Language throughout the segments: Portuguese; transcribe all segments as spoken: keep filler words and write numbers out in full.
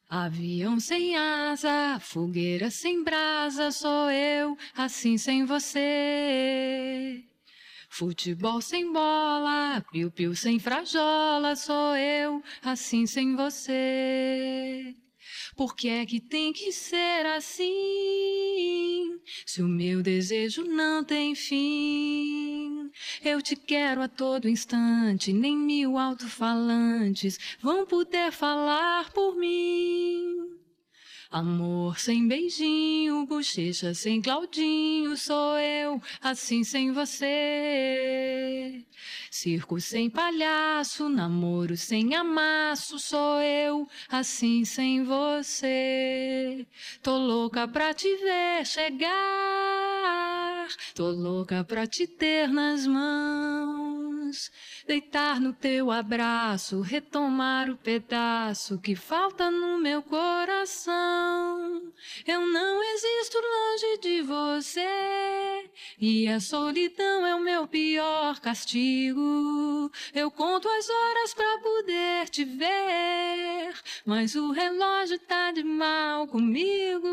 Avião sem asa, fogueira sem brasa, sou eu, assim sem você. Futebol sem bola, piu-piu sem frajola, sou eu, assim sem você. Por que é que tem que ser assim? Se o meu desejo não tem fim. Eu te quero a todo instante, nem mil alto-falantes vão poder falar por mim. Amor sem beijinho, bochecha sem Claudinho, sou eu, assim sem você. Circo sem palhaço, namoro sem amasso, sou eu, assim sem você. Tô louca pra te ver chegar, tô louca pra te ter nas mãos. Deitar no teu abraço, retomar o pedaço que falta no meu coração. Eu não existo longe de você, e a solidão é o meu pior castigo. Eu conto as horas pra poder te ver, mas o relógio tá de mal comigo.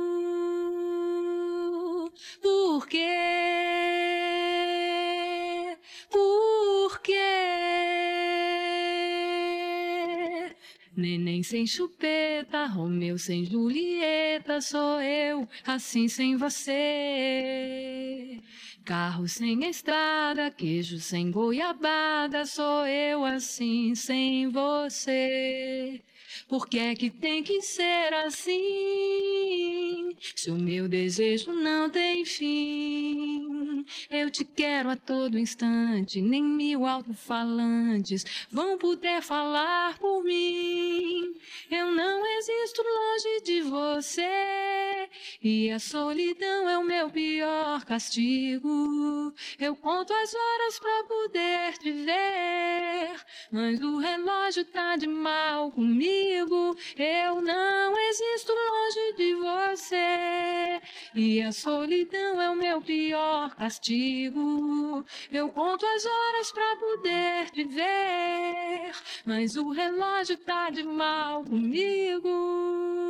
Por quê? Por quê? Neném sem chupeta, Romeu sem Julieta, sou eu, assim sem você. Carro sem estrada, queijo sem goiabada, sou eu, assim sem você. Por que é que tem que ser assim? Se o meu desejo não tem fim. Eu te quero a todo instante, nem mil alto-falantes vão poder falar por mim. Eu não existo longe de você, e a solidão é o meu pior castigo. Eu conto as horas pra poder te ver, mas o relógio tá de mal comigo. Eu não existo longe de você, e a solidão é o meu pior castigo. Eu conto as horas pra poder te ver, mas o relógio tá de mal comigo.